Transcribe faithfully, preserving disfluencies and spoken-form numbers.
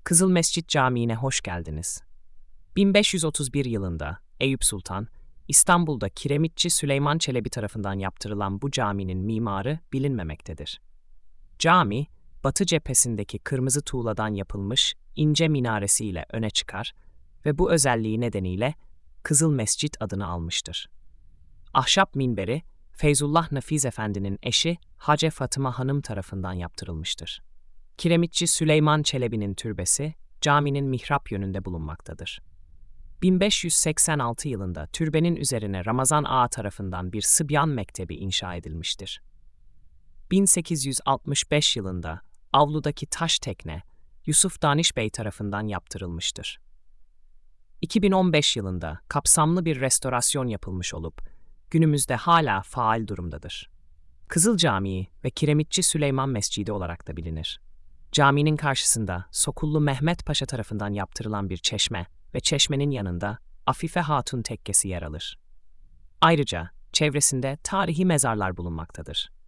Kızıl Mescit Camii'ne hoş geldiniz. bin beş yüz otuz bir yılında Eyüp Sultan, İstanbul'da Kiremitçi Süleyman Çelebi tarafından yaptırılan bu caminin mimarı bilinmemektedir. Cami, batı cephesindeki kırmızı tuğladan yapılmış ince minaresiyle öne çıkar ve bu özelliği nedeniyle Kızıl Mescit adını almıştır. Ahşap minberi, Feyzullah Nafiz Efendi'nin eşi Hace Fatıma Hanım tarafından yaptırılmıştır. Kiremitçi Süleyman Çelebi'nin türbesi, caminin mihrap yönünde bulunmaktadır. bin beş yüz seksen altı yılında türbenin üzerine Ramazan Ağa tarafından bir Sıbyan Mektebi inşa edilmiştir. bin sekiz yüz altmış beş yılında avludaki taş tekne, Yusuf Daniş Bey tarafından yaptırılmıştır. iki bin on beş yılında kapsamlı bir restorasyon yapılmış olup, günümüzde hala faal durumdadır. Kızıl Camii ve Kiremitçi Süleyman Mescidi olarak da bilinir. Caminin karşısında Sokullu Mehmet Paşa tarafından yaptırılan bir çeşme ve çeşmenin yanında Afife Hatun Tekkesi yer alır. Ayrıca çevresinde tarihi mezarlar bulunmaktadır.